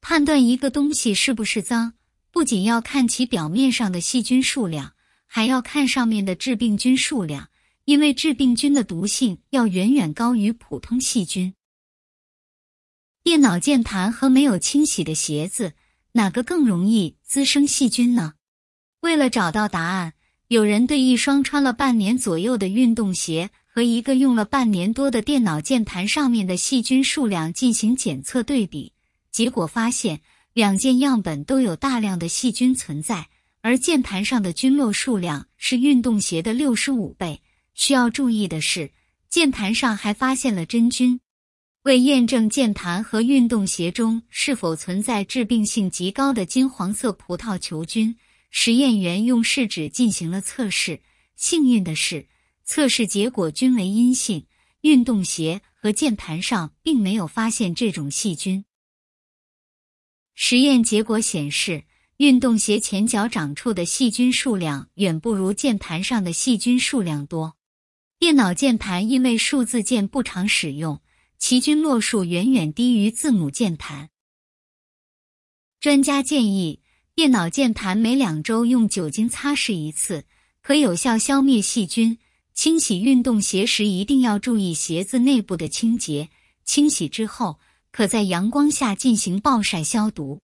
判断一个东西是不是脏，不仅要看其表面上的细菌数量，还要看上面的致病菌数量，因为致病菌的毒性要远远高于普通细菌。电脑键盘和没有清洗的鞋子，哪个更容易滋生细菌呢？为了找到答案，有人对一双穿了半年左右的运动鞋和一个用了半年多的电脑键盘上面的细菌数量进行检测对比，结果发现两件样本都有大量的细菌存在，而键盘上的菌落数量是运动鞋的65倍。需要注意的是，键盘上还发现了真菌。为验证键盘和运动鞋中是否存在致病性极高的金黄色葡萄球菌，实验员用试纸进行了测试。幸运的是，测试结果均为阴性，运动鞋和键盘上并没有发现这种细菌。实验结果显示，运动鞋前脚掌处的细菌数量远不如键盘上的细菌数量多。电脑键盘因为数字键不常使用，其菌落数远远低于字母键盘。专家建议，电脑键盘每2周用酒精擦拭一次，可有效消灭细菌。清洗运动鞋时一定要注意鞋子内部的清洁，清洗之后，可在阳光下进行暴晒消毒。